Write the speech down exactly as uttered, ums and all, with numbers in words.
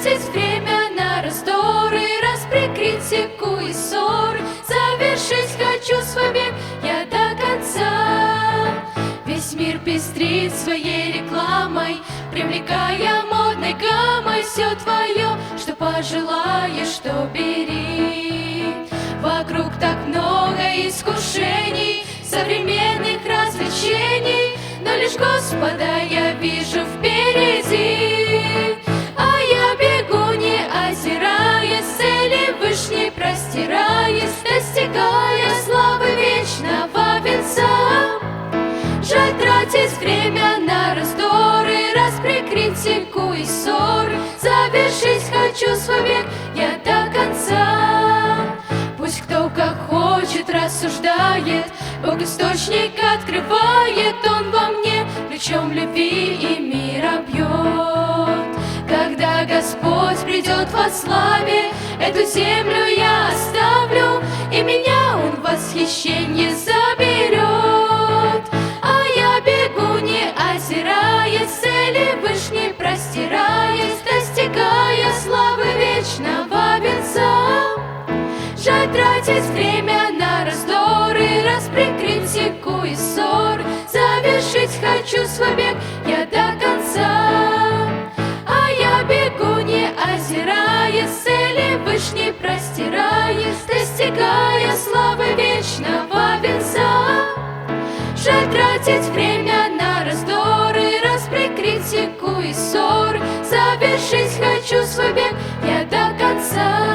тратить время на раздоры, распри, критику и ссоры. Завершить хочу свой бег я до конца. Весь мир пестрит своей рекламой, привлекая модной гаммой. Все твое, что пожелаешь, то бери. Вокруг так много искушений, современных развлечений, но лишь Господа я вижу впереди. А я бегу, не озираясь, цели вышней простираясь, достигая славы вечного венца. Жаль тратить время на раздоры, распри, критику и ссоры. Завершить хочу свой бег я до конца. Пусть кто как хочет рассуждает, Бог источник открывает, Он во мне ключом любви и мира бьет. Когда Господь придет во славе, эту землю я оставлю, и меня Он в восхищение заберет. А я бегу, не озираясь, цели вышней простираясь, достигая славы вечного венца. Жаль тратить время на раздоры, распри, критику и ссоры. Завершить хочу свой бег я до конца. А я бегу, не озираясь, цели вышней простираясь, достигая славы вечного венца. Жаль тратить время на раздоры, распри, критику и ссоры. Завершить хочу свой бег я до конца.